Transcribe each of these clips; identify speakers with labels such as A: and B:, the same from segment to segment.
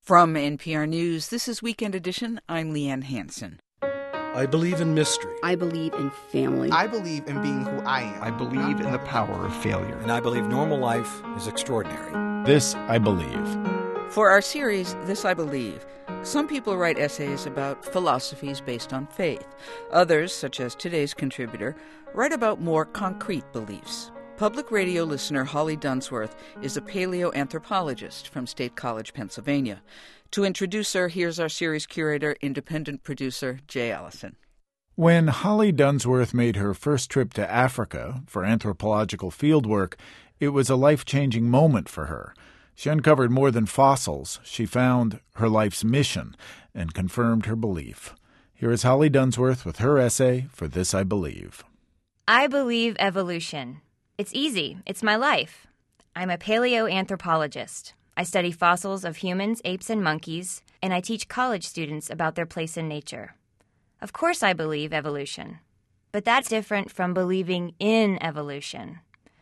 A: From NPR News, this is Weekend Edition. I'm Leanne Hansen.
B: I believe in mystery.
C: I believe in family.
D: I believe in being who I am.
E: I believe in the power of failure.
F: And I believe normal life is extraordinary.
G: This I believe.
A: For our series, This I Believe, some people write essays about philosophies based on faith. Others, such as today's contributor, write about more concrete beliefs. Public radio listener Holly Dunsworth is a paleoanthropologist from State College, Pennsylvania. To introduce her, here's our series curator, independent producer Jay Allison.
G: When Holly Dunsworth made her first trip to Africa for anthropological fieldwork, it was a life-changing moment for her. She uncovered more than fossils. She found her life's mission and confirmed her belief. Here is Holly Dunsworth with her essay for This I Believe.
H: I believe evolution. It's easy. It's my life. I'm a paleoanthropologist. I study fossils of humans, apes, and monkeys, and I teach college students about their place in nature. Of course I believe evolution, but that's different from believing in evolution.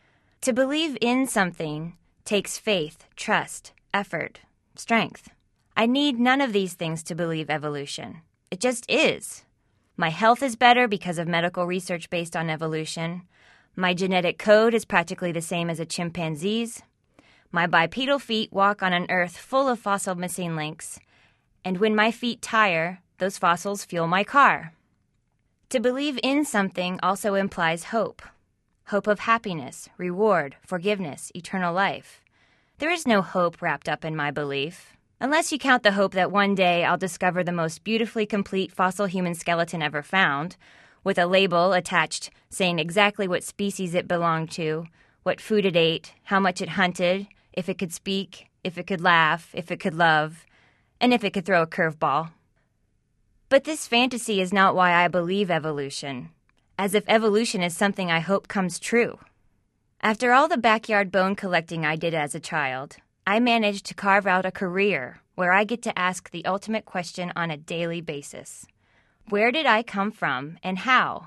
H: To believe in something takes faith, trust, effort, strength. I need none of these things to believe evolution. It just is. My health is better because of medical research based on evolution. My genetic code is practically the same as a chimpanzee's. My bipedal feet walk on an earth full of fossil missing links. And when my feet tire, those fossils fuel my car. To believe in something also implies hope. Hope of happiness, reward, forgiveness, eternal life. There is no hope wrapped up in my belief, unless you count the hope that one day I'll discover the most beautifully complete fossil human skeleton ever found, with a label attached saying exactly what species it belonged to, what food it ate, how much it hunted, if it could speak, if it could laugh, if it could love, and if it could throw a curveball. But this fantasy is not why I believe evolution, as if evolution is something I hope comes true. After all the backyard bone collecting I did as a child, I managed to carve out a career where I get to ask the ultimate question on a daily basis. Where did I come from, and how?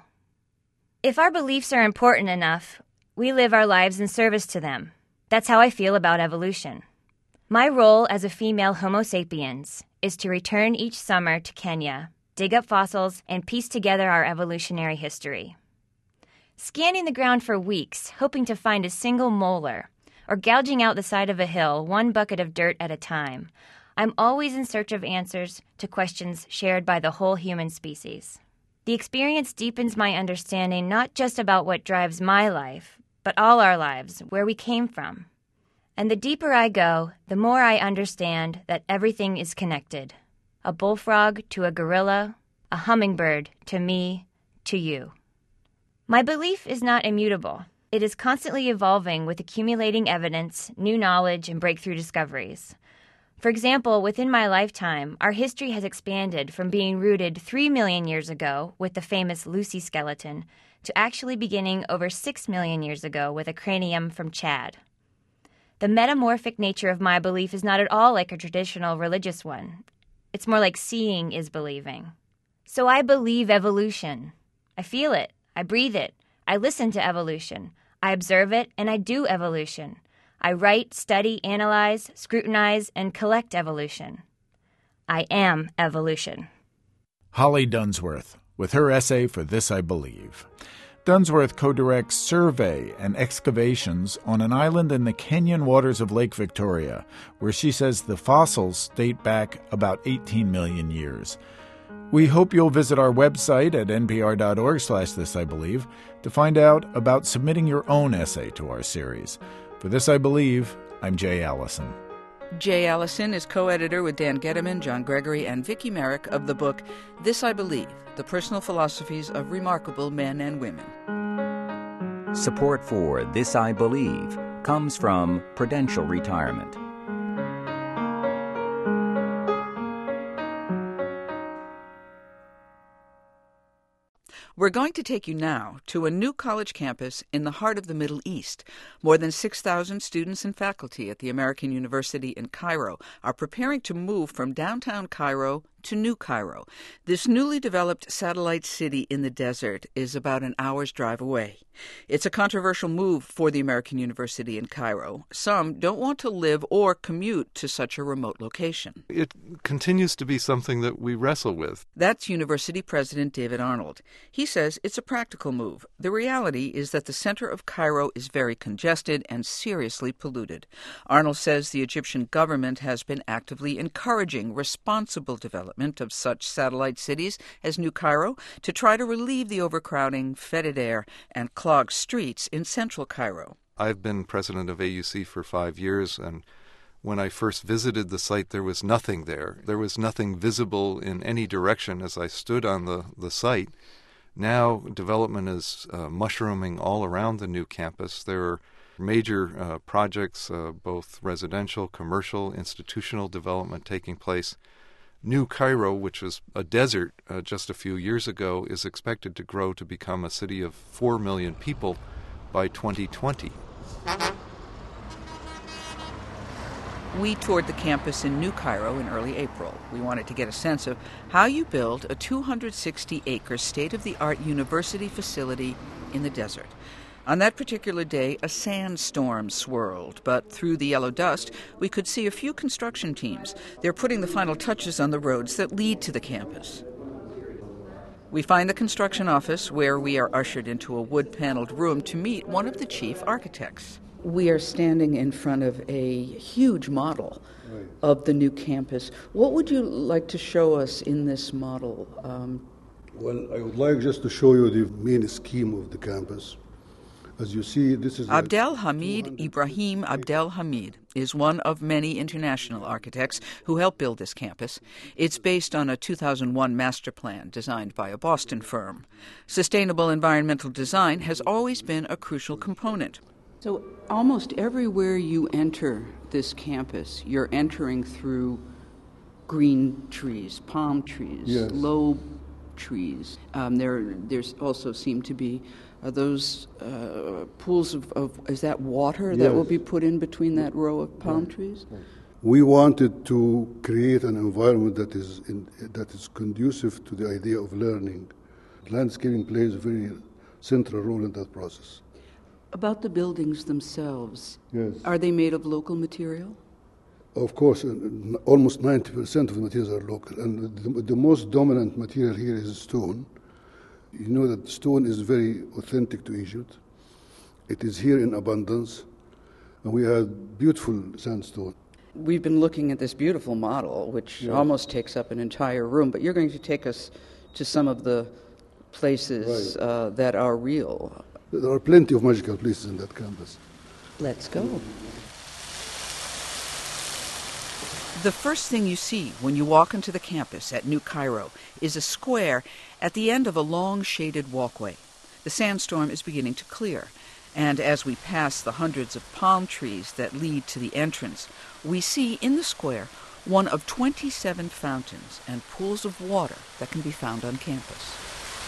H: If our beliefs are important enough, we live our lives in service to them. That's how I feel about evolution. My role as a female Homo sapiens is to return each summer to Kenya, dig up fossils, and piece together our evolutionary history. Scanning the ground for weeks, hoping to find a single molar, or gouging out the side of a hill one bucket of dirt at a time, I'm always in search of answers to questions shared by the whole human species. The experience deepens my understanding not just about what drives my life, but all our lives, where we came from. And the deeper I go, the more I understand that everything is connected. A bullfrog to a gorilla, a hummingbird to me, to you. My belief is not immutable. It is constantly evolving with accumulating evidence, new knowledge, and breakthrough discoveries. For example, within my lifetime, our history has expanded from being rooted 3 million years ago with the famous Lucy skeleton to actually beginning over 6 million years ago with a cranium from Chad. The metamorphic nature of my belief is not at all like a traditional religious one. It's more like seeing is believing. So I believe evolution. I feel it. I breathe it. I listen to evolution. I observe it, and I do evolution. I write, study, analyze, scrutinize, and collect evolution. I am evolution.
G: Holly Dunsworth with her essay for This I Believe. Dunsworth co-directs survey and excavations on an island in the Kenyan waters of Lake Victoria, where she says the fossils date back about 18 million years. We hope you'll visit our website at npr.org/thisibelieve to find out about submitting your own essay to our series. For This I Believe, I'm Jay Allison.
A: Jay Allison is co-editor with Dan Gediman, John Gregory, and Vicki Merrick of the book This I Believe, The Personal Philosophies of Remarkable Men and Women.
I: Support for This I Believe comes from Prudential Retirement.
A: We're going to take you now to a new college campus in the heart of the Middle East. More than 6,000 students and faculty at the American University in Cairo are preparing to move from downtown Cairo to New Cairo. This newly developed satellite city in the desert is about an hour's drive away. It's a controversial move for the American University in Cairo. Some don't want to live or commute to such a remote location.
C: It continues to be something that we wrestle with.
A: That's University President David Arnold. He says it's a practical move. The reality is that the center of Cairo is very congested and seriously polluted. Arnold says the Egyptian government has been actively encouraging responsible development of such satellite cities as New Cairo to try to relieve the overcrowding, fetid air, and clogged streets in central Cairo.
C: I've been president of AUC for 5 years, and when I first visited the site, there was nothing there. There was nothing visible in any direction as I stood on the site. Now development is mushrooming all around the new campus. There are major projects, both residential, commercial, institutional development taking place. New Cairo, which was a desert just a few years ago, is expected to grow to become a city of 4 million people by 2020.
A: We toured the campus in New Cairo in early April. We wanted to get a sense of how you build a 260-acre state-of-the-art university facility in the desert. On that particular day, a sandstorm swirled, but through the yellow dust, we could see a few construction teams. They're putting the final touches on the roads that lead to the campus. We find the construction office, where we are ushered into a wood-paneled room to meet one of the chief architects. We are standing in front of a huge model of the new campus. What would you like to show us in this model?
J: Well, I would like just to show you the main scheme of the campus. As you see, this is
A: Abdelhamid Ibrahim Abdelhamid is one of many international architects who helped build this campus. It's based on a 2001 master plan designed by a Boston firm. Sustainable environmental design has always been a crucial component. So almost everywhere you enter this campus, you're entering through green trees, palm trees,
J: yes,
A: low trees. There's also seem to be those pools of is that water that will be put in between that row of palm trees?
J: We wanted to create an environment that is conducive to the idea of learning. Landscaping plays a very central role in that process.
A: About the buildings themselves,
J: yes,
A: are they made of local material?
J: Of course, almost 90% of the materials are local, and the most dominant material here is stone. You know that stone is very authentic to Egypt. It is here in abundance, and we have beautiful sandstone.
A: We've been looking at this beautiful model, which almost takes up an entire room, but you're going to take us to some of the places that are real.
J: There are plenty of magical places in that campus.
A: Let's go. The first thing you see when you walk into the campus at New Cairo is a square at the end of a long shaded walkway. The sandstorm is beginning to clear, and as we pass the hundreds of palm trees that lead to the entrance, we see in the square one of 27 fountains and pools of water that can be found on campus.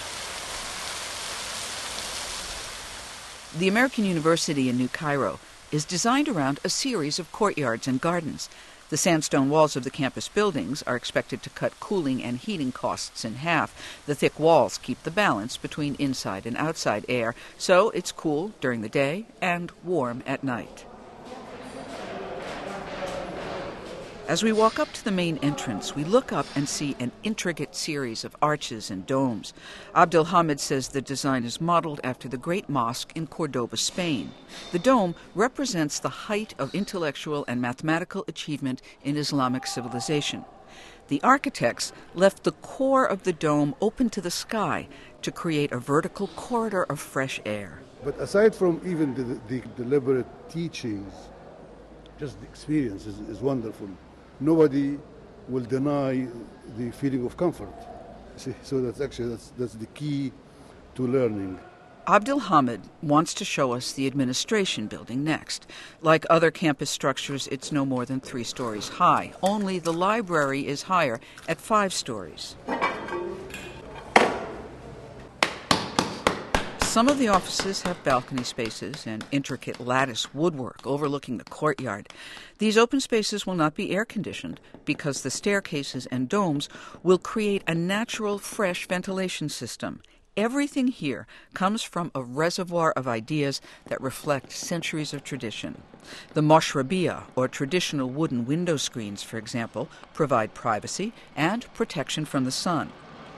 A: The American University in New Cairo is designed around a series of courtyards and gardens. The sandstone walls of the campus buildings are expected to cut cooling and heating costs in half. The thick walls keep the balance between inside and outside air, so it's cool during the day and warm at night. As we walk up to the main entrance, we look up and see an intricate series of arches and domes. Abdelhamid says the design is modeled after the Great Mosque in Cordoba, Spain. The dome represents the height of intellectual and mathematical achievement in Islamic civilization. The architects left the core of the dome open to the sky to create a vertical corridor of fresh air.
J: But aside from even the deliberate teachings, just the experience is wonderful. Nobody will deny the feeling of comfort. See? So that's the key to learning.
A: Abdelhamid wants to show us the administration building next. Like other campus structures, it's no more than 3 stories high. Only the library is higher at 5 stories. Some of the offices have balcony spaces and intricate lattice woodwork overlooking the courtyard. These open spaces will not be air-conditioned because the staircases and domes will create a natural, fresh ventilation system. Everything here comes from a reservoir of ideas that reflect centuries of tradition. The moshrabia, or traditional wooden window screens, for example, provide privacy and protection from the sun.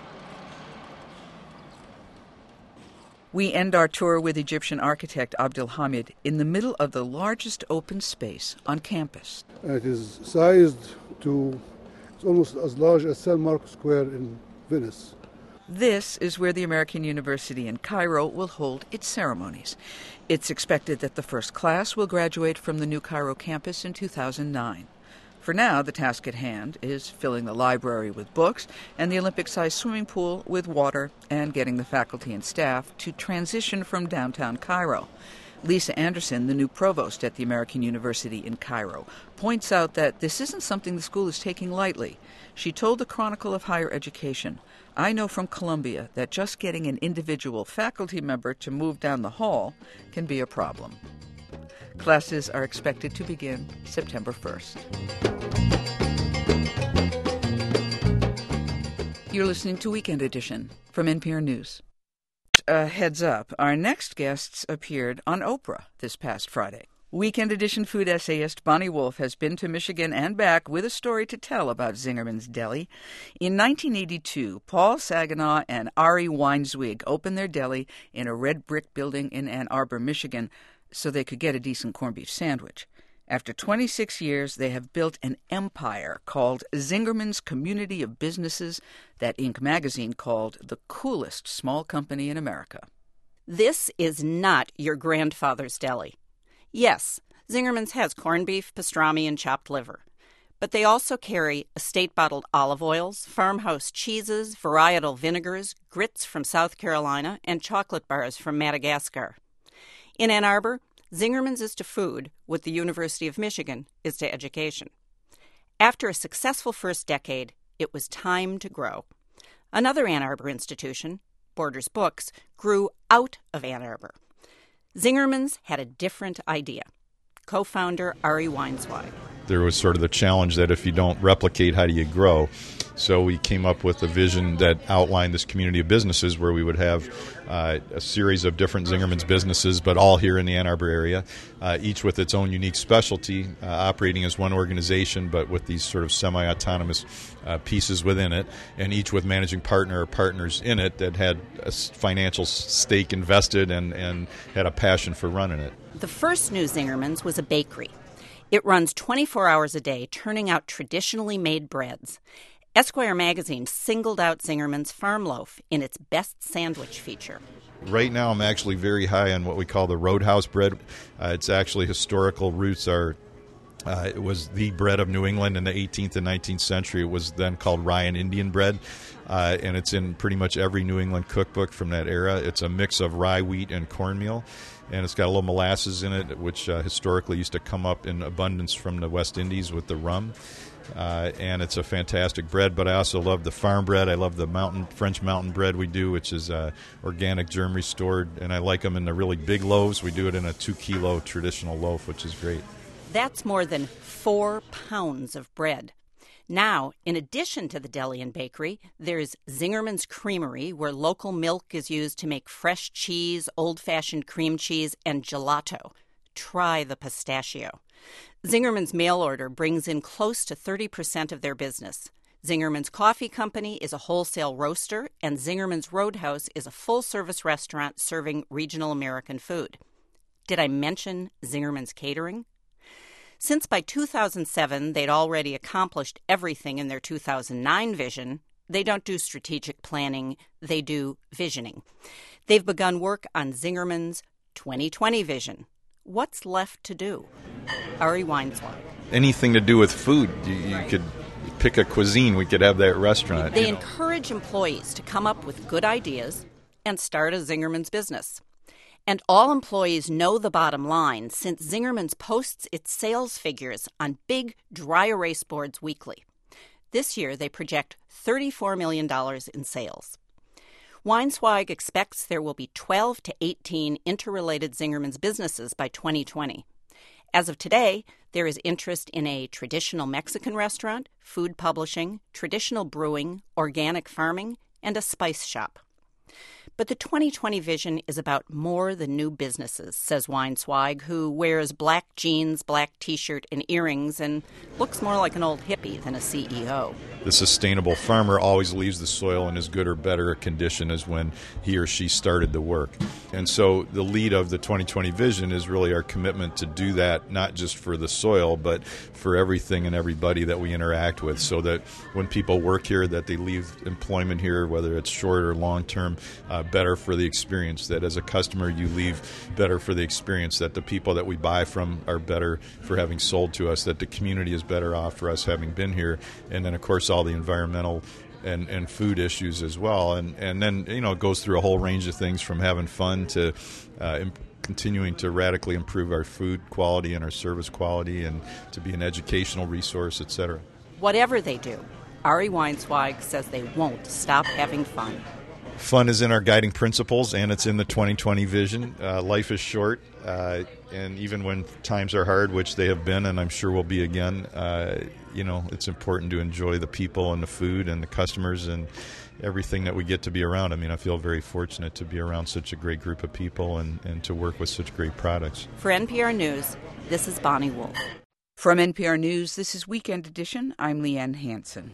A: We end our tour with Egyptian architect Abdelhamid in the middle of the largest open space on campus.
J: It is sized to, it's almost as large as San Marco Square in Venice.
A: This is where the American University in Cairo will hold its ceremonies. It's expected that the first class will graduate from the New Cairo campus in 2009. For now, the task at hand is filling the library with books and the Olympic-sized swimming pool with water and getting the faculty and staff to transition from downtown Cairo. Lisa Anderson, the new provost at the American University in Cairo, points out that this isn't something the school is taking lightly. She told the Chronicle of Higher Education, "I know from Columbia that just getting an individual faculty member to move down the hall can be a problem." Classes are expected to begin September 1st. You're listening to Weekend Edition from NPR News. Heads up, our next guests appeared on Oprah this past Friday. Weekend Edition food essayist Bonnie Wolf has been to Michigan and back with a story to tell about Zingerman's Deli. In 1982, Paul Saginaw and Ari Weinzweig opened their deli in a red brick building in Ann Arbor, Michigan, so they could get a decent corned beef sandwich. After 26 years, they have built an empire called Zingerman's Community of Businesses that Inc. magazine called the coolest small company in America.
K: This is not your grandfather's deli. Yes, Zingerman's has corned beef, pastrami, and chopped liver. But they also carry estate-bottled olive oils, farmhouse cheeses, varietal vinegars, grits from South Carolina, and chocolate bars from Madagascar. In Ann Arbor, Zingerman's is to food what the University of Michigan is to education. After a successful first decade, it was time to grow. Another Ann Arbor institution, Borders Books, grew out of Ann Arbor. Zingerman's had a different idea. Co-founder Ari Weinzweig.
L: There was sort of the challenge that if you don't replicate, how do you grow? So we came up with a vision that outlined this community of businesses where we would have a series of different Zingerman's businesses, but all here in the Ann Arbor area, each with its own unique specialty, operating as one organization, but with these sort of semi-autonomous pieces within it, and each with managing partner or partners in it that had a financial stake invested and had a passion for running it.
K: The first new Zingerman's was a bakery. It runs 24 hours a day, turning out traditionally made breads. Esquire magazine singled out Zingerman's Farm Loaf in its Best Sandwich feature.
L: Right now I'm actually very high on what we call the Roadhouse bread. Its actually historical roots are it was the bread of New England in the 18th and 19th century. It was then called Ryan Indian bread, and it's in pretty much every New England cookbook from that era. It's a mix of rye, wheat, and cornmeal, and it's got a little molasses in it, which historically used to come up in abundance from the West Indies with the rum. And it's a fantastic bread, but I also love the farm bread. I love the French mountain bread we do, which is organic, germ restored, and I like them in the really big loaves. We do it in a 2-kilo traditional loaf, which is great.
K: That's more than 4 pounds of bread. Now, in addition to the deli and bakery, there's Zingerman's Creamery, where local milk is used to make fresh cheese, old-fashioned cream cheese, and gelato. Try the pistachio. Zingerman's mail order brings in close to 30% of their business. Zingerman's Coffee Company is a wholesale roaster, and Zingerman's Roadhouse is a full-service restaurant serving regional American food. Did I mention Zingerman's Catering? Since by 2007 they'd already accomplished everything in their 2009 vision, they don't do strategic planning, they do visioning. They've begun work on Zingerman's 2020 vision. What's left to do? Ari Weinzweig.
L: Anything to do with food. You could pick a cuisine, we could have that restaurant.
K: They encourage employees to come up with good ideas and start a Zingerman's business. And all employees know the bottom line since Zingerman's posts its sales figures on big dry erase boards weekly. This year, they project $34 million in sales. Weinswig expects there will be 12 to 18 interrelated Zingerman's businesses by 2020. As of today, there is interest in a traditional Mexican restaurant, food publishing, traditional brewing, organic farming, and a spice shop. But the 2020 vision is about more than new businesses, says Weinswig, who wears black jeans, black T-shirt, and earrings and looks more like an old hippie than a CEO.
L: The sustainable farmer always leaves the soil in as good or better a condition as when he or she started the work. And so the lead of the 2020 vision is really our commitment to do that, not just for the soil, but for everything and everybody that we interact with, so that when people work here, that they leave employment here, whether it's short or long term, better for the experience, that as a customer you leave better for the experience, that the people that we buy from are better for having sold to us, that the community is better off for us having been here, and then of course all the environmental and food issues as well. And then, it goes through a whole range of things from having fun to continuing to radically improve our food quality and our service quality and to be an educational resource, etc.
K: Whatever they do, Ari Weinswig says they won't stop having fun.
L: Fun is in our guiding principles, and it's in the 2020 vision. Life is short, and even when times are hard, which they have been, and I'm sure will be again, it's important to enjoy the people and the food and the customers and everything that we get to be around. I mean, I feel very fortunate to be around such a great group of people and to work with such great products.
K: For NPR News, this is Bonnie Wolf.
A: From NPR News, this is Weekend Edition. I'm Leanne Hansen.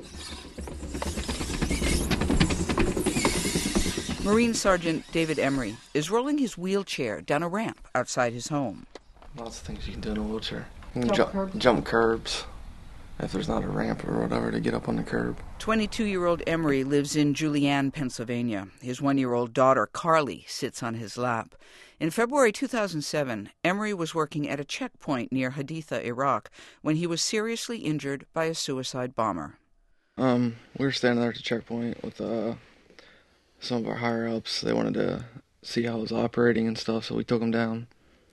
A: Marine Sergeant David Emery is rolling his wheelchair down a ramp outside his home.
M: Lots of things you can do in a wheelchair. You can jump curbs if there's not a ramp or whatever to get up on the curb.
A: 22-year-old Emery lives in Julian, Pennsylvania. His 1-year-old daughter, Carly, sits on his lap. In February 2007, Emery was working at a checkpoint near Haditha, Iraq, when he was seriously injured by a suicide bomber.
M: We were standing there at the checkpoint with some of our higher-ups. They wanted to see how it was operating and stuff, so we took them down.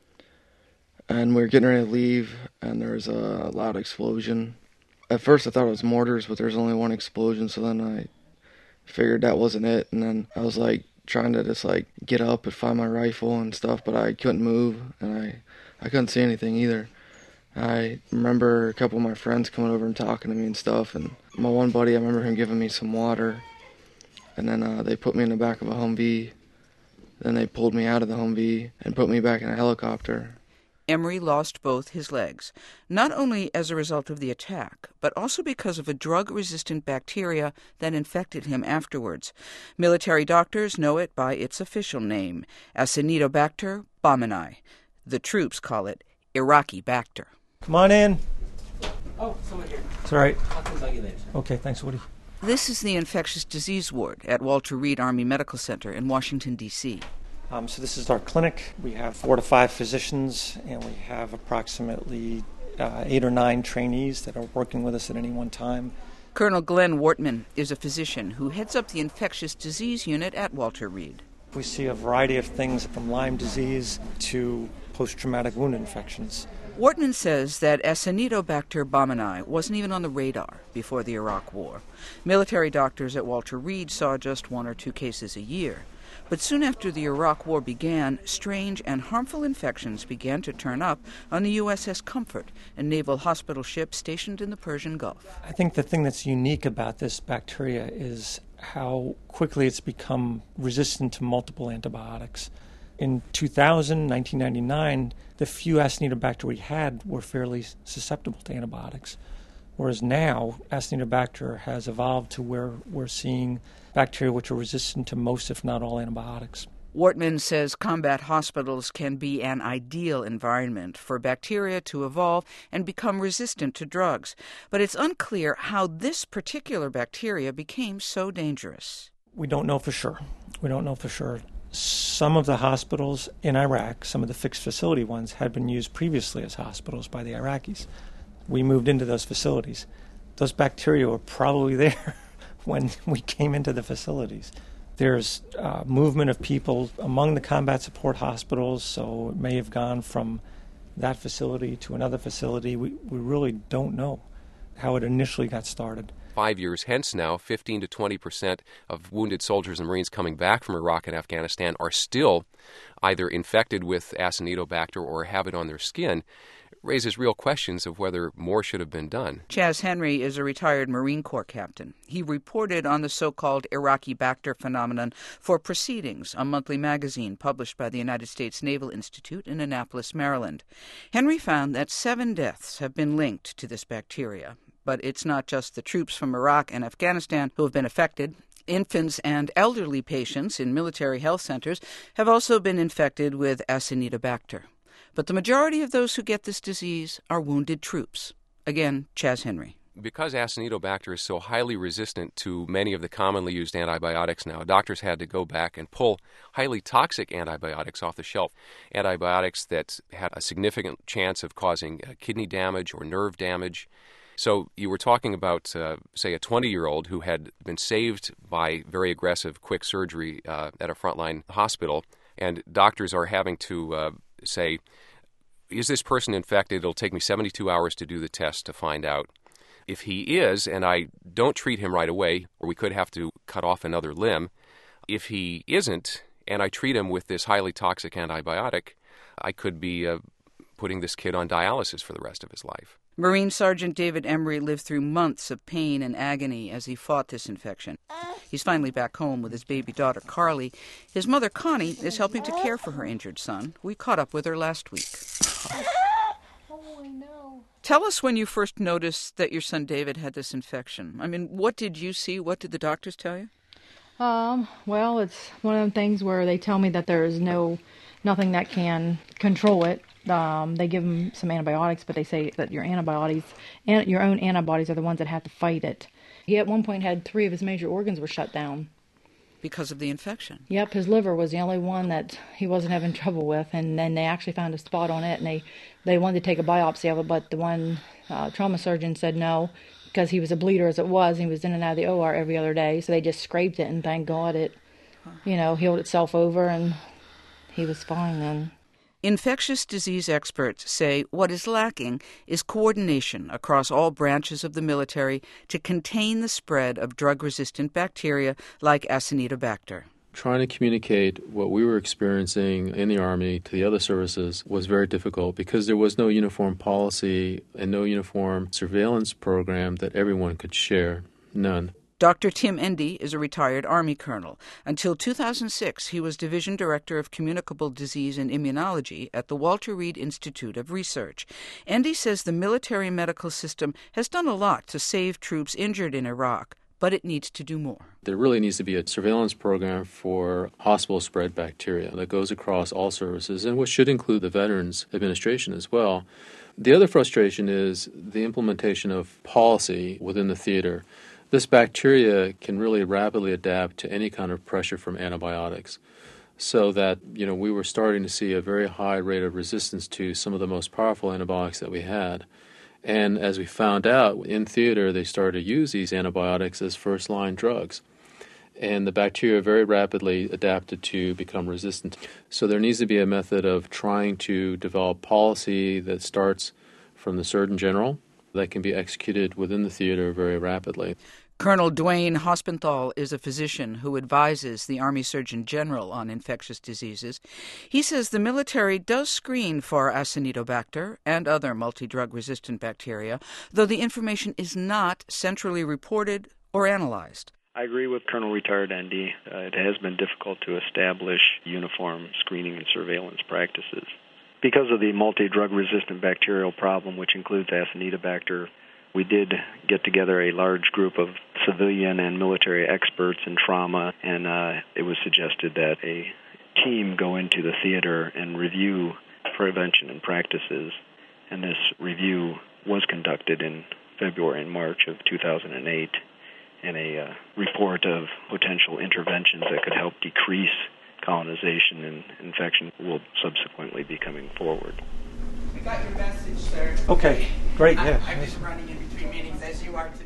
M: And we were getting ready to leave, and there was a loud explosion. At first I thought it was mortars, but there was only one explosion, so then I figured that wasn't it. And then I was trying to just get up and find my rifle and stuff, but I couldn't move, and I couldn't see anything either. I remember a couple of my friends coming over and talking to me and stuff, and my one buddy, I remember him giving me some water, and then they put me in the back of a Humvee. Then they pulled me out of the Humvee and put me back in a helicopter.
A: Emery lost both his legs, not only as a result of the attack, but also because of a drug-resistant bacteria that infected him afterwards. Military doctors know it by its official name, Acinetobacter baumannii. The troops call it Iraqi Bacter.
N: Come on in.
O: Oh, someone here.
N: It's all right.
O: I'll come back in later.
N: Okay, thanks, Woody.
A: This is the infectious disease ward at Walter Reed Army Medical Center in Washington, D.C.
N: So this is our clinic. We have 4 to 5 physicians, and we have approximately 8 or 9 trainees that are working with us at any one time.
A: Colonel Glenn Wortman is a physician who heads up the infectious disease unit at Walter Reed.
N: We see a variety of things from Lyme disease to post-traumatic wound infections.
A: Wortman says that Acinetobacter baumannii wasn't even on the radar before the Iraq War. Military doctors at Walter Reed saw just 1 or 2 cases a year. But soon after the Iraq War began, strange and harmful infections began to turn up on the USS Comfort, a naval hospital ship stationed in the Persian Gulf.
N: I think the thing that's unique about this bacteria is how quickly it's become resistant to multiple antibiotics. In 2000, 1999, the few Acinetobacter we had were fairly susceptible to antibiotics. Whereas now, Acinetobacter has evolved to where we're seeing bacteria which are resistant to most, if not all, antibiotics.
A: Wortman says combat hospitals can be an ideal environment for bacteria to evolve and become resistant to drugs. But it's unclear how this particular bacteria became so dangerous.
N: We don't know for sure. Some of the hospitals in Iraq, some of the fixed facility ones, had been used previously as hospitals by the Iraqis. We moved into those facilities. Those bacteria were probably there when we came into the facilities. There's movement of people among the combat support hospitals, so it may have gone from that facility to another facility. We really don't know. how it initially got started.
P: 5 years hence now, 15 to 20% of wounded soldiers and Marines coming back from Iraq and Afghanistan are still either infected with Acinetobacter or have it on their skin. It raises real questions of whether more should have been done.
A: Chaz Henry is a retired Marine Corps captain. He reported on the so-called Iraqi Bacter phenomenon for Proceedings, a monthly magazine published by the United States Naval Institute in Annapolis, Maryland. Henry found that 7 deaths have been linked to this bacteria. But it's not just the troops from Iraq and Afghanistan who have been affected. Infants and elderly patients in military health centers have also been infected with Acinetobacter. But the majority of those who get this disease are wounded troops. Again, Chaz Henry.
P: Because Acinetobacter is so highly resistant to many of the commonly used antibiotics now, doctors had to go back and pull highly toxic antibiotics off the shelf, antibiotics that had a significant chance of causing kidney damage or nerve damage. So you were talking about, say, a 20-year-old who had been saved by very aggressive, quick surgery at a frontline hospital, and doctors are having to say, is this person infected? It'll take me 72 hours to do the test to find out. If he is, and I don't treat him right away, or we could have to cut off another limb, if he isn't, and I treat him with this highly toxic antibiotic, I could be putting this kid on dialysis for the rest of his life.
A: Marine Sergeant David Emery lived through months of pain and agony as he fought this infection. He's finally back home with his baby daughter, Carly. His mother, Connie, is helping to care for her injured son. We caught up with her last week. Tell us when you first noticed that your son David had this infection. I mean, what did you see? What did the doctors tell you?
Q: Well, it's one of them things where they tell me that there is nothing that can control it. They give him some antibiotics, but they say that your own antibodies are the ones that have to fight it. He at one point had 3 of his major organs were shut down.
A: Because of the infection?
Q: Yep, his liver was the only one that he wasn't having trouble with, and then they actually found a spot on it, and they wanted to take a biopsy of it, but the one trauma surgeon said no, because he was a bleeder as it was, and he was in and out of the OR every other day, so they just scraped it, and thank God it, healed itself over, and he was fine then.
A: Infectious disease experts say what is lacking is coordination across all branches of the military to contain the spread of drug-resistant bacteria like Acinetobacter.
R: Trying to communicate what we were experiencing in the Army to the other services was very difficult because there was no uniform policy and no uniform surveillance program that everyone could share. None.
A: Dr. Tim Endy is a retired Army colonel. Until 2006, he was Division Director of Communicable Disease and Immunology at the Walter Reed Institute of Research. Endy says the military medical system has done a lot to save troops injured in Iraq, but it needs to do more.
R: There really needs to be a surveillance program for hospital-spread bacteria that goes across all services, and which should include the Veterans Administration as well. The other frustration is the implementation of policy within the theater. This bacteria can really rapidly adapt to any kind of pressure from antibiotics, so that we were starting to see a very high rate of resistance to some of the most powerful antibiotics that we had. And as we found out, in theater they started to use these antibiotics as first-line drugs. And the bacteria very rapidly adapted to become resistant. So there needs to be a method of trying to develop policy that starts from the Surgeon General that can be executed within the theater very rapidly.
A: Colonel Dwayne Hospenthal is a physician who advises the Army Surgeon General on infectious diseases. He says the military does screen for Acinetobacter and other multi-drug-resistant bacteria, though the information is not centrally reported or analyzed.
S: I agree with Colonel Retired Endy. It has been difficult to establish uniform screening and surveillance practices. Because of the multi-drug-resistant bacterial problem, which includes Acinetobacter, we did get together a large group of civilian and military experts in trauma, and it was suggested that a team go into the theater and review prevention and practices. And this review was conducted in February and March of 2008, and a report of potential interventions that could help decrease colonization and infection will subsequently be coming forward.
O: We got your message, sir.
N: Okay, great, yeah.
O: I'm just running in between meetings as you are today, too.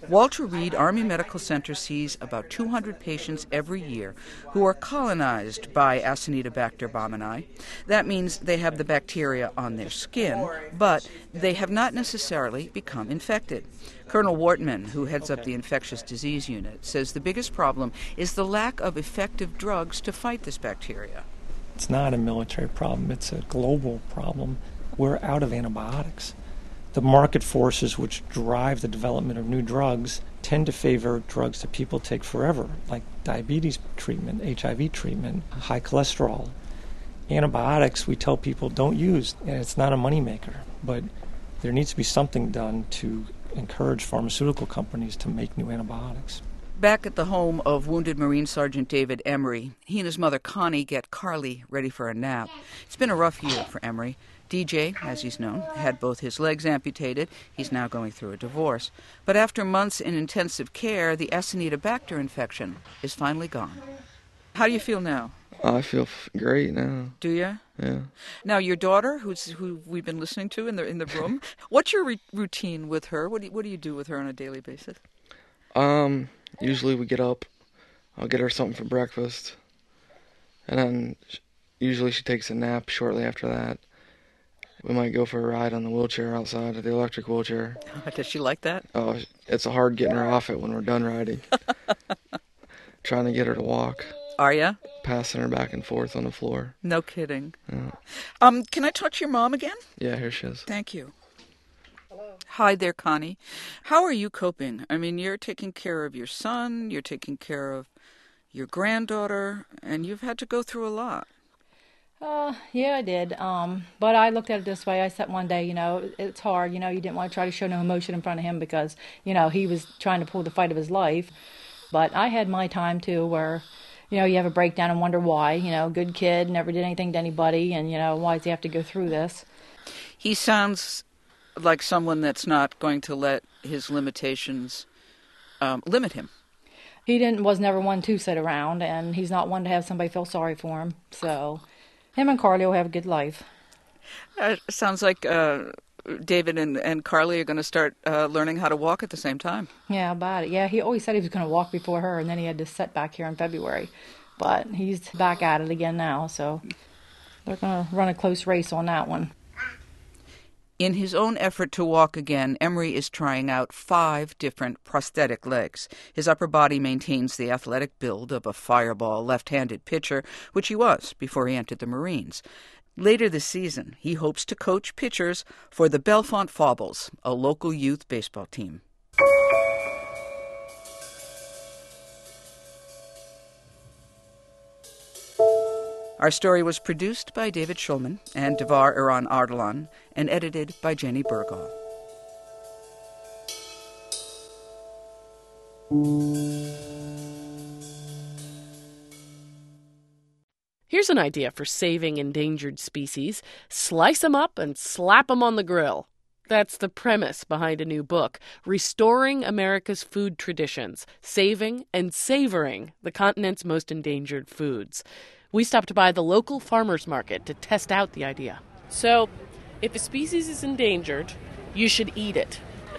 A: Walter Reed Army Medical Center sees about 200 patients every year who are colonized by Acinetobacter baumannii. That means they have the bacteria on their skin, but they have not necessarily become infected. Colonel Wortman, who heads up the infectious disease unit, says the biggest problem is the lack of effective drugs to fight this bacteria.
N: It's not a military problem, it's a global problem. We're out of antibiotics. The market forces which drive the development of new drugs tend to favor drugs that people take forever, like diabetes treatment, HIV treatment, high cholesterol. Antibiotics, we tell people don't use, and it's not a moneymaker, but there needs to be something done to encourage pharmaceutical companies to make new antibiotics.
A: Back at the home of wounded Marine Sergeant David Emery, he and his mother Connie get Carly ready for a nap. It's been a rough year for Emery. DJ, as he's known, had both his legs amputated. He's now going through a divorce. But after months in intensive care, the Acinetobacter infection is finally gone. How do you feel now?
M: I feel great now.
A: Do you?
M: Yeah.
A: Now, your daughter, who we've been listening to in the room, what's your routine with her? What do you do with her on a daily basis?
M: Usually we get up, I'll get her something for breakfast, and then usually she takes a nap shortly after that. We might go for a ride on the wheelchair outside, the electric wheelchair.
A: Does she like that?
M: Oh, it's hard getting her off it when we're done riding. Trying to get her to walk.
A: Are ya?
M: Passing her back and forth on the floor.
A: No kidding.
M: Yeah.
A: Can I talk to your mom again?
M: Yeah, here she is.
A: Thank you. Hi there, Connie. How are you coping? I mean, you're taking care of your son, you're taking care of your granddaughter, and you've had to go through a lot.
Q: Yeah, I did. But I looked at it this way. I said one day, it's hard. You didn't want to try to show no emotion in front of him because, he was trying to pull the fight of his life. But I had my time, too, where, you have a breakdown and wonder why. Good kid, never did anything to anybody, and, why does he have to go through this?
A: He sounds like someone that's not going to let his limitations limit him.
Q: He was never one to sit around, and he's not one to have somebody feel sorry for him. So him and Carly will have a good life.
A: Sounds like David and Carly are going to start learning how to walk at the same time.
Q: Yeah, about it. Yeah, he always said he was going to walk before her, and then he had this setback here in February. But he's back at it again now, so they're going to run a close race on that one.
A: In his own effort to walk again, Emery is trying out 5 different prosthetic legs. His upper body maintains the athletic build of a fireball left-handed pitcher, which he was before he entered the Marines. Later this season, he hopes to coach pitchers for the Bellefonte Faubles, a local youth baseball team. Our story was produced by David Schulman and Devar Iran Ardalan and edited by Jenny Burgall.
T: Here's an idea for saving endangered species. Slice them up and slap them on the grill. That's the premise behind a new book, Restoring America's Food Traditions, Saving and Savoring the Continent's Most Endangered Foods. We stopped by the local farmers market to test out the idea. So, if a species is endangered, you should eat it.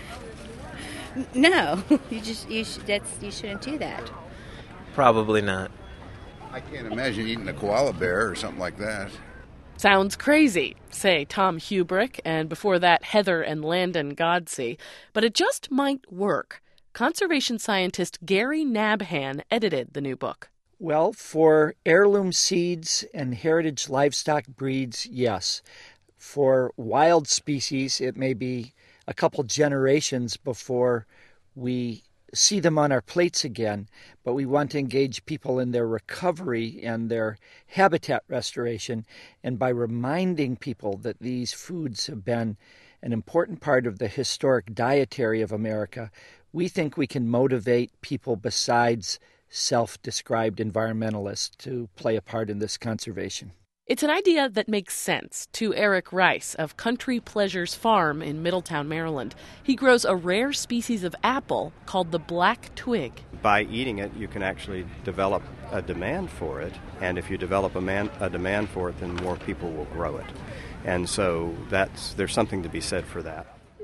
U: No, you shouldn't do that.
V: Probably not.
W: I can't imagine eating a koala bear or something like that.
T: Sounds crazy, say Tom Hubrick, and before that Heather and Landon Godsey. But it just might work. Conservation scientist Gary Nabhan edited the new book.
X: Well, for heirloom seeds and heritage livestock breeds, yes. For wild species, it may be a couple generations before we see them on our plates again, but we want to engage people in their recovery and their habitat restoration, and by reminding people that these foods have been an important part of the historic dietary of America, we think we can motivate people besides self-described environmentalists to play a part in this conservation.
T: It's an idea that makes sense to Eric Rice of Country Pleasures Farm in Middletown, Maryland. He grows a rare species of apple called the black twig.
Y: By eating it, you can actually develop a demand for it, and if you develop a demand for it, then more people will grow it. And so there's something to be said for that.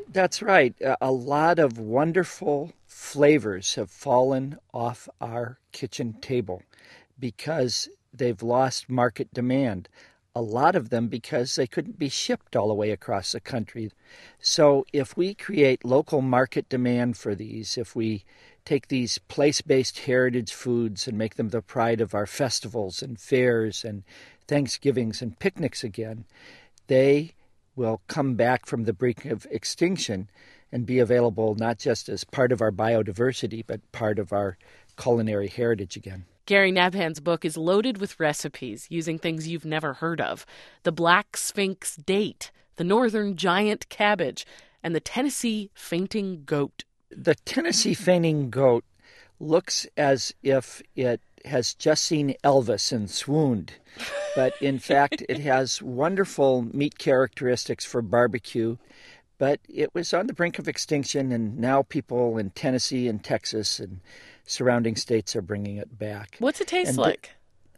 X: That's right. A lot of wonderful flavors have fallen off our kitchen table because they've lost market demand. A lot of them because they couldn't be shipped all the way across the country. So if we create local market demand for these, if we take these place-based heritage foods and make them the pride of our festivals and fairs and Thanksgivings and picnics again, they will come back from the brink of extinction and be available not just as part of our biodiversity, but part of our culinary heritage again.
T: Gary Nabhan's book is loaded with recipes using things you've never heard of. The Black Sphinx date, the Northern giant cabbage, and the Tennessee fainting goat.
X: The Tennessee fainting goat looks as if it has just seen Elvis and swooned. But in fact, it has wonderful meat characteristics for barbecue. But it was on the brink of extinction, and now people in Tennessee and Texas and surrounding states are bringing it back.
T: What's it taste like?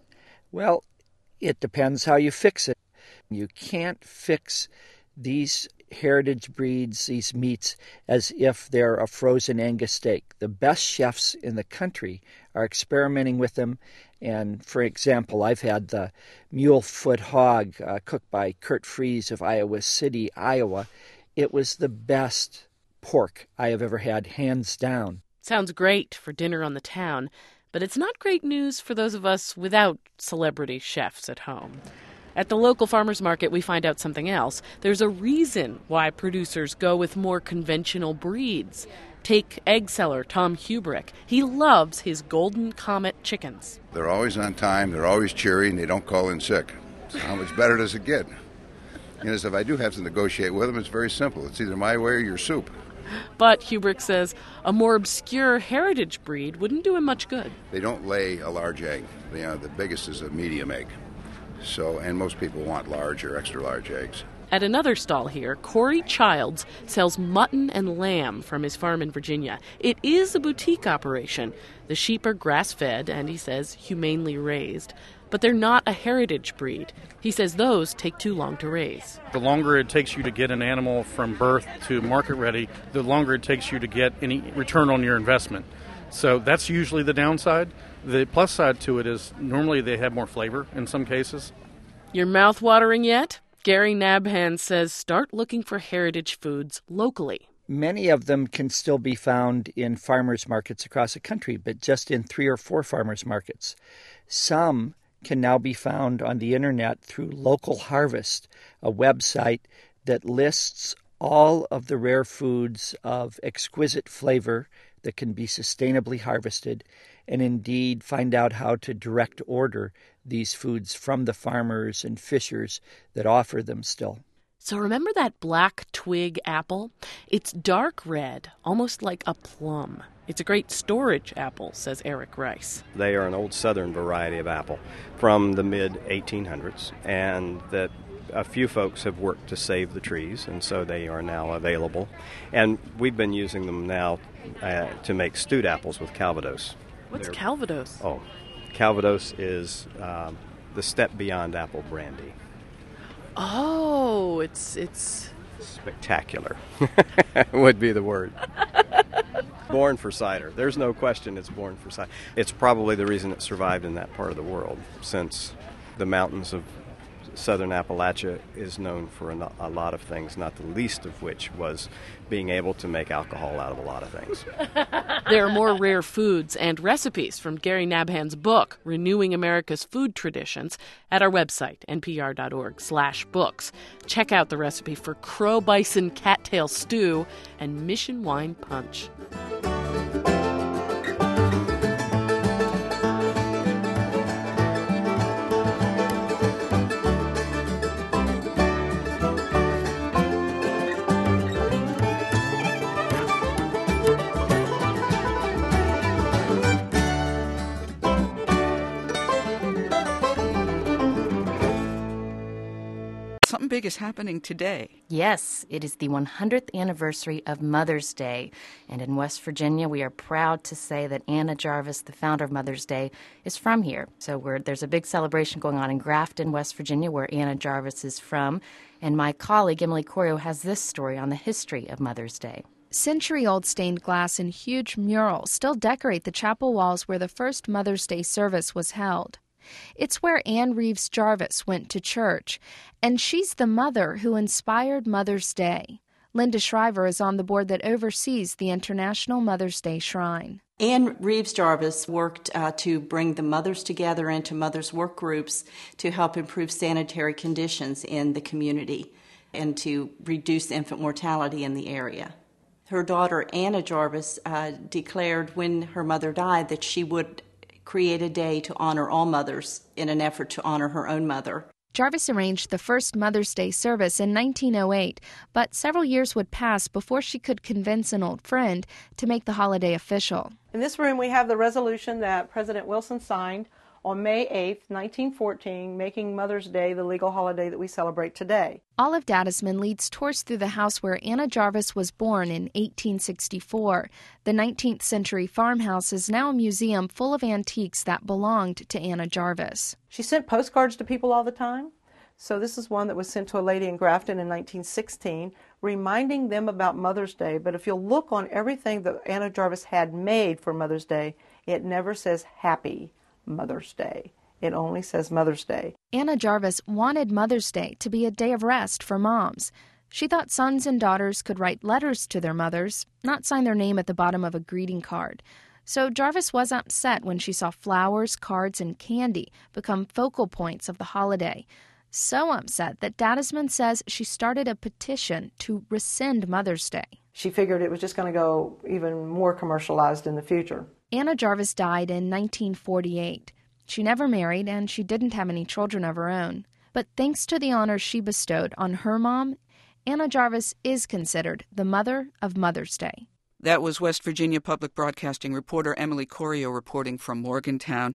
X: Well, it depends how you fix it. You can't fix these heritage breeds, these meats, as if they're a frozen Angus steak. The best chefs in the country are experimenting with them. And, for example, I've had the mule foot hog cooked by Kurt Fries of Iowa City, Iowa. It was the best pork I have ever had, hands down.
T: Sounds great for dinner on the town, but it's not great news for those of us without celebrity chefs at home. At the local farmers market, we find out something else. There's a reason why producers go with more conventional breeds. Take egg seller Tom Hubrick. He loves his Golden Comet chickens.
W: They're always on time, they're always cheery, and they don't call in sick. So how much better does it get? You know, so if I do have to negotiate with them, it's very simple. It's either my way or your soup.
T: But Hubrick says a more obscure heritage breed wouldn't do him much good.
W: They don't lay a large egg. You know, the biggest is a medium egg. So, and most people want large or extra large eggs.
T: At another stall here, Corey Childs sells mutton and lamb from his farm in Virginia. It is a boutique operation. The sheep are grass-fed and, he says, humanely raised. But they're not a heritage breed. He says those take too long to raise.
B: The longer it takes you to get an animal from birth to market ready, the longer it takes you to get any return on your investment. So that's usually the downside. The plus side to it is normally they have more flavor in some cases.
T: Your mouth watering yet? Gary Nabhan says start looking for heritage foods locally.
X: Many of them can still be found in farmers markets across the country, but just in 3 or 4 farmers markets. Some can now be found on the internet through Local Harvest, a website that lists all of the rare foods of exquisite flavor that can be sustainably harvested, and indeed find out how to direct order these foods from the farmers and fishers that offer them still.
T: So remember that black twig apple? It's dark red, almost like a plum. It's a great storage apple, says Eric Rice.
Y: They are an old southern variety of apple from the mid-1800s, and that a few folks have worked to save the trees, and so they are now available. And we've been using them now to make stewed apples with Calvados.
T: What's Calvados?
Y: Oh, Calvados is the step beyond apple brandy.
T: Oh, it's
Y: spectacular would be the word. Born for cider. There's no question it's born for cider. It's probably the reason it survived in that part of the world, since the mountains of southern Appalachia is known for a lot of things, not the least of which was being able to make alcohol out of a lot of things.
T: There are more rare foods and recipes from Gary Nabhan's book, Renewing America's Food Traditions, at our website, npr.org/books. Check out the recipe for crow bison cattail stew and mission wine punch.
A: Something big is happening today?
D: Yes, it is the 100th anniversary of Mother's Day. And in West Virginia, we are proud to say that Anna Jarvis, the founder of Mother's Day, is from here. So there's a big celebration going on in Grafton, West Virginia, where Anna Jarvis is from. And my colleague, Emily Corio, has this story on the history of Mother's Day.
E: Century-old stained glass and huge murals still decorate the chapel walls where the first Mother's Day service was held. It's where Anne Reeves Jarvis went to church, and she's the mother who inspired Mother's Day. Linda Shriver is on the board that oversees the International Mother's Day Shrine.
F: Anne Reeves Jarvis worked to bring the mothers together into mothers' work groups to help improve sanitary conditions in the community and to reduce infant mortality in the area. Her daughter, Anna Jarvis, declared when her mother died that she would create a day to honor all mothers in an effort to honor her own mother.
E: Jarvis arranged the first Mother's Day service in 1908, but several years would pass before she could convince an old friend to make the holiday official.
G: In this room, we have the resolution that President Wilson signed on May 8, 1914, making Mother's Day the legal holiday that we celebrate today.
E: Olive Dadisman leads tours through the house where Anna Jarvis was born in 1864. The 19th century farmhouse is now a museum full of antiques that belonged to Anna Jarvis.
G: She sent postcards to people all the time. So this is one that was sent to a lady in Grafton in 1916, reminding them about Mother's Day. But if you'll look on everything that Anna Jarvis had made for Mother's Day, it never says Happy Mother's Day. It only says Mother's Day.
E: Anna Jarvis wanted Mother's Day to be a day of rest for moms. She thought sons and daughters could write letters to their mothers, not sign their name at the bottom of a greeting card. So Jarvis was upset when she saw flowers, cards, and candy become focal points of the holiday. So upset that Dadisman says she started a petition to rescind Mother's Day.
G: She figured it was just going to go even more commercialized in the future.
E: Anna Jarvis died in 1948. She never married, and she didn't have any children of her own. But thanks to the honor she bestowed on her mom, Anna Jarvis is considered the mother of Mother's Day.
A: That was West Virginia Public Broadcasting reporter Emily Corio reporting from Morgantown.